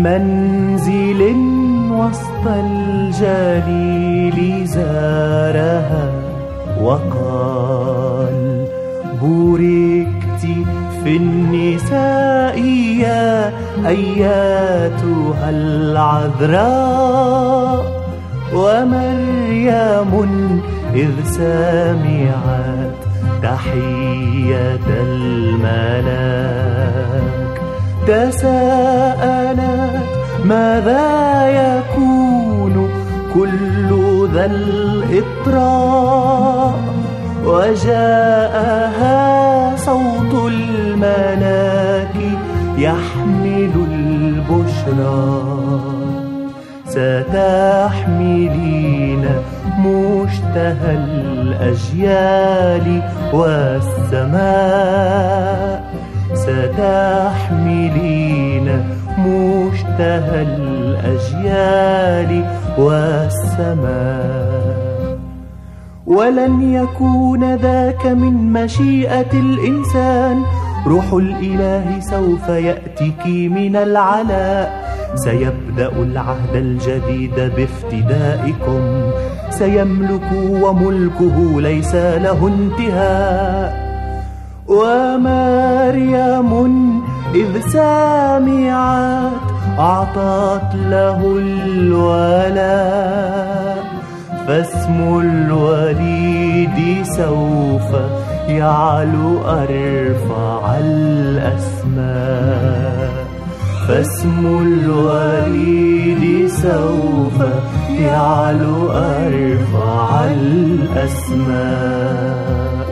منزل وسط الجليل زارها وقال: بوركت في النساء يا أياتها العذراء. ومريم إذ سمعت تحية الملاك تساءلت ماذا يكون كل ذا الإطراء. وجاءها صوت الملاك يحمل البشرى: ستحملين مشتهى الأجيال والسماء. ستحملين مشتهى الأجيال والسماء. ولن يكون ذاك من مشيئة الإنسان، روح الإله سوف يأتيك من العلاء. سيبدأ العهد الجديد بافتدائكم، سيملك وملكه ليس له انتهاء. ومريم إذ سمعت أعطت له الولاء، فاسم الوليد سوف يعلو أرفع الأسماء. فاسم الوليد سوف يعلو أرفع الأسماء.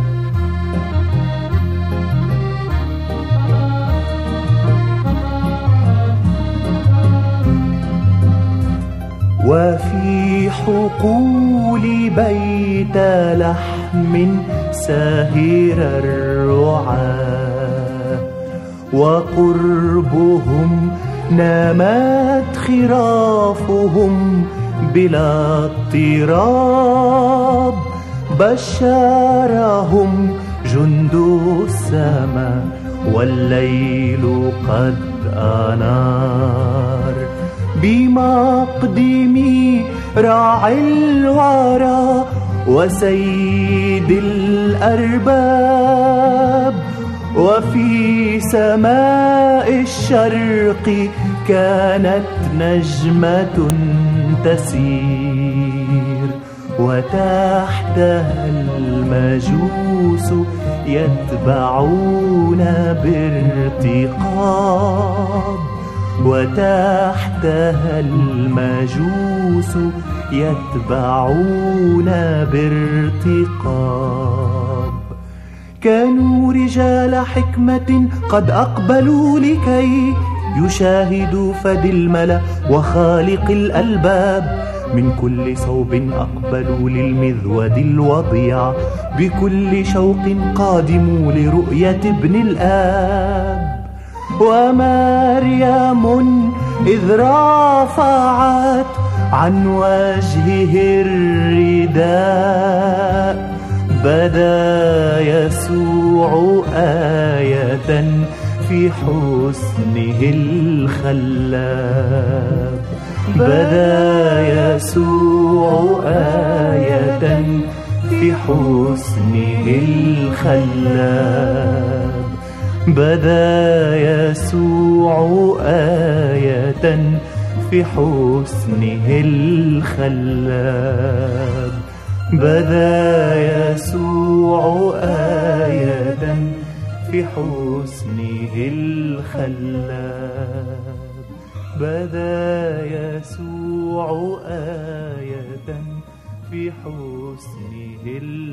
وفي حقول بيت لحم ساهر الرعاة، وقربهم نامت خرافهم بلا اضطراب. بشرهم جند السماء والليل قد أنار، بمقدم راعي الورى وسيد الأرباب. وفي سماء الشرق كانت نجمة تسير، وتحتها المجوس يتبعون بارتقاب. وتحتها المجوس يتبعون بارتقاب. كانوا رجال حكمة قد أقبلوا لكي يشاهدوا فدي الملا وخالق الألباب. من كل صوب أقبلوا للمذود الوضيع، بكل شوق قادموا لرؤية ابن الآب. ومريم إذ رفعت عن وجهه الرداء، بدا يسوع آية في حسنه الخلاب. بدا يسوع آية في حسنه الخلاب. بدا يسوع آية في حسنه الخلاب. بدا يسوع آية في حسنه الخلاب. بدا يسوع آية في حسنه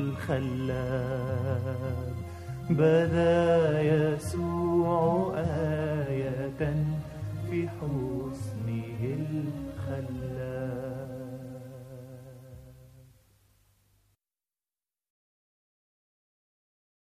الخلاب. بدا يسوع آية في حسنه الخلاب.